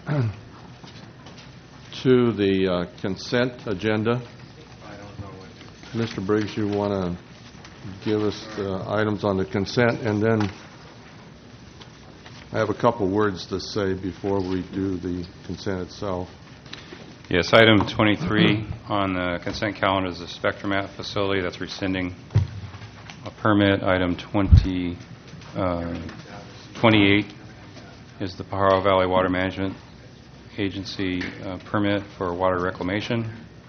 to the consent agenda. Mr. Briggs, you want to give us the items on the consent, and then I have a couple words to say before we do the consent itself. Yes, item 23 on the consent calendar is the Spectromat facility that's rescinding a permit. Item 28 is the Pajaro Valley Water Management Agency permit for water reclamation.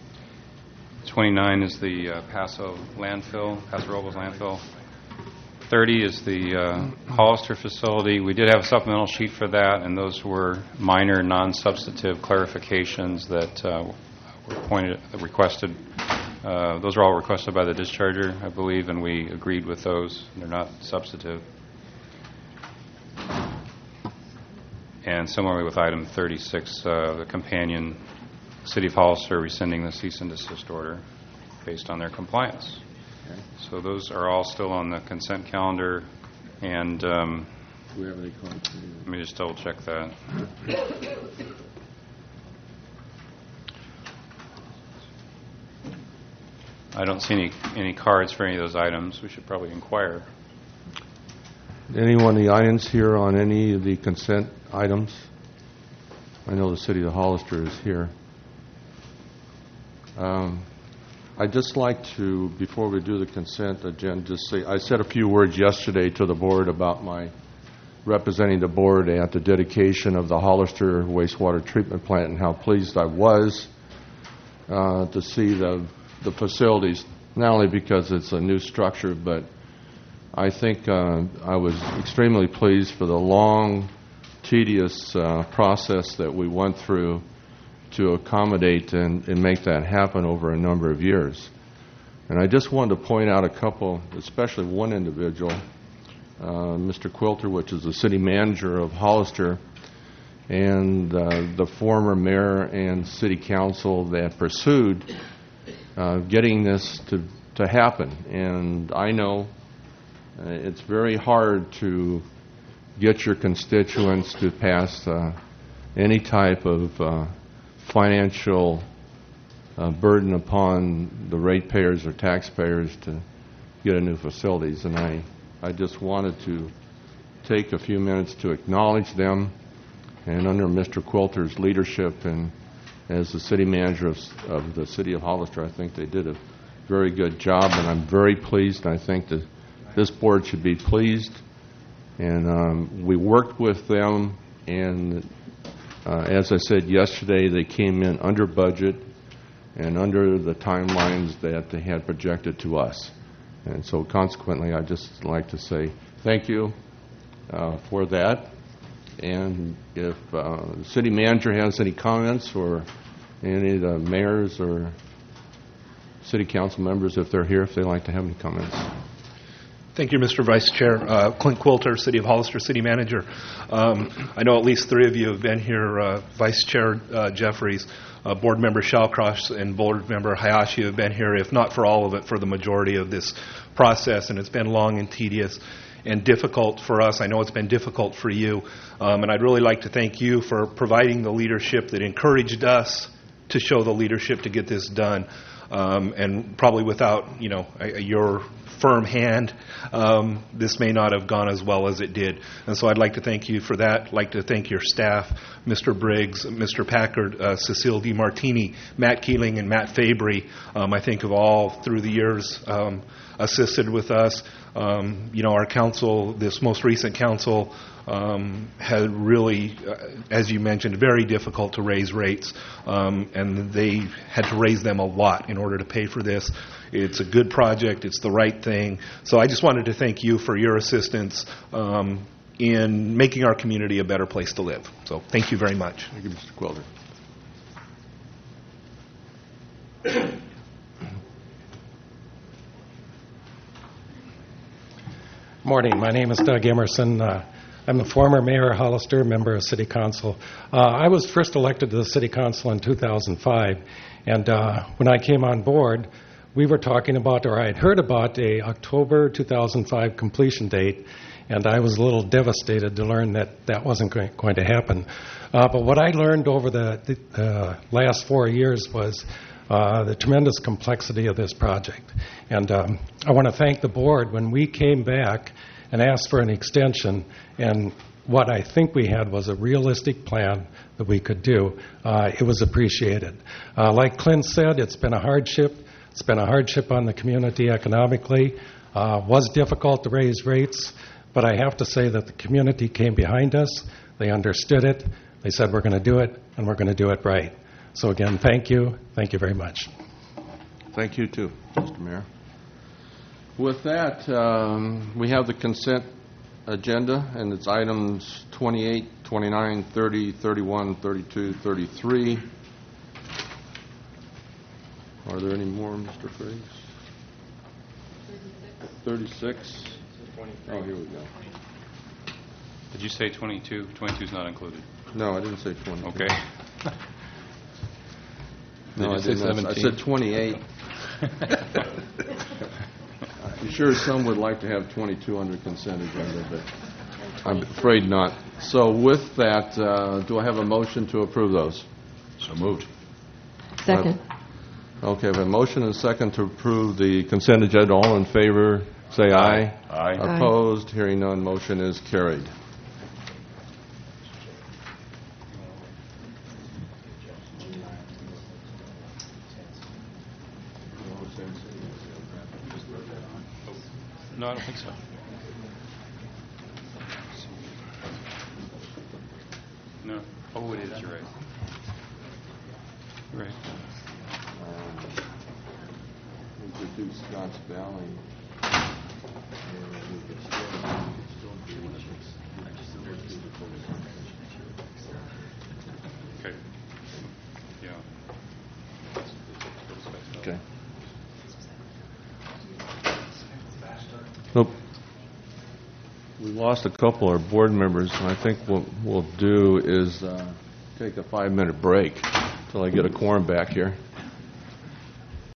29 is the Paso Robles landfill. 30 is the Hollister facility. We did have a supplemental sheet for that, and those were minor, non-substantive clarifications that were requested. Those are all requested by the discharger, I believe, and we agreed with those. They're not substantive. And similarly with item 36, the companion, City of Hollister rescinding the cease and desist order based on their compliance. Okay. So those are all still on the consent calendar. And do we have any comments? Let me just double check that. I don't see any cards for any of those items. We should probably inquire. Anyone in the audience here on any of the consent items? I know the City of Hollister is here. I'd just like to, before we do the consent agenda, just say I said a few words yesterday to the board about my representing the board at the dedication of the Hollister wastewater treatment plant and how pleased I was to see the facilities, not only because it's a new structure, but I think I was extremely pleased for the long, tedious process that we went through to accommodate and make that happen over a number of years. And I just wanted to point out a couple, especially one individual, Mr. Quilter, which is the city manager of Hollister, and the former mayor and city council that pursued getting this to happen. And I know it's very hard to get your constituents to pass any type of financial burden upon the ratepayers or taxpayers to get a new facilities. And I just wanted to take a few minutes to acknowledge them. And under Mr. Quilter's leadership and as the city manager of the City of Hollister, I think they did a very good job, and I'm very pleased. I think that this board should be pleased. And we worked with them, and as I said yesterday, they came in under budget and under the timelines that they had projected to us. And so consequently, I'd just like to say thank you for that. And if the city manager has any comments, or any of the mayors or city council members, if they're here, if they'd like to have any comments. Thank you, Mr. Vice Chair. Clint Quilter, City of Hollister City Manager. I know at least three of you have been here. Vice Chair Jeffries, Board Member Shallcross, and Board Member Hayashi have been here, if not for all of it, for the majority of this process. And it's been long and tedious and difficult for us. I know it's been difficult for you. And I'd really like to thank you for providing the leadership that encouraged us to show the leadership to get this done. And probably without, your firm hand, this may not have gone as well as it did. And so I'd like to thank you for that. I'd like to thank your staff, Mr. Briggs, Mr. Packard, Cecile DiMartini, Matt Keeling, and Matt Fabry. I think have all, through the years, assisted with us. Our council, this most recent council, had really, as you mentioned, very difficult to raise rates, and they had to raise them a lot in order to pay for this. It's a good project. It's the right thing. So I just wanted to thank you for your assistance in making our community a better place to live. So thank you very much. Thank you, Mr. Quilter. Morning. My name is Doug Emerson. I'm the former mayor of Hollister, member of City Council. I was first elected to the City Council in 2005, and when I came on board, we were talking about, or I had heard about, a October 2005 completion date, and I was a little devastated to learn that that wasn't going to happen. But what I learned over the last 4 years was the tremendous complexity of this project. And I want to thank the board. When we came back and asked for an extension, and what I think we had was a realistic plan that we could do, it was appreciated. Like Clint said, it's been a hardship. It's been a hardship on the community economically. Was difficult to raise rates, but I have to say that the community came behind us. They understood it. They said, we're going to do it, and we're going to do it right. So again, thank you. Thank you very much. Thank you, too, Mr. Mayor. With that, we have the consent agenda, and it's items 28, 29, 30, 31, 32, 33. Are there any more, Mr. Friggs? 36. Oh, here we go. Did you say 22? 22 is not included. No, I didn't say 20. Okay. No, I Did you say didn't. 17? I said 28. I'm sure some would like to have 22 under consent agenda, but I'm afraid not. So with that, do I have a motion to approve those? So moved. Second. Okay, I have a motion and a second to approve the consent agenda. All in favor, say aye. Aye. Aye. Opposed? Hearing none, motion is carried. No, I don't think so. No. Oh, it is. You're right. You're right. We could do Scotts Valley. Okay. Yeah. Okay. Nope. We lost a couple of our board members, and I think what we'll do is take a 5-minute break until I get a quorum back here.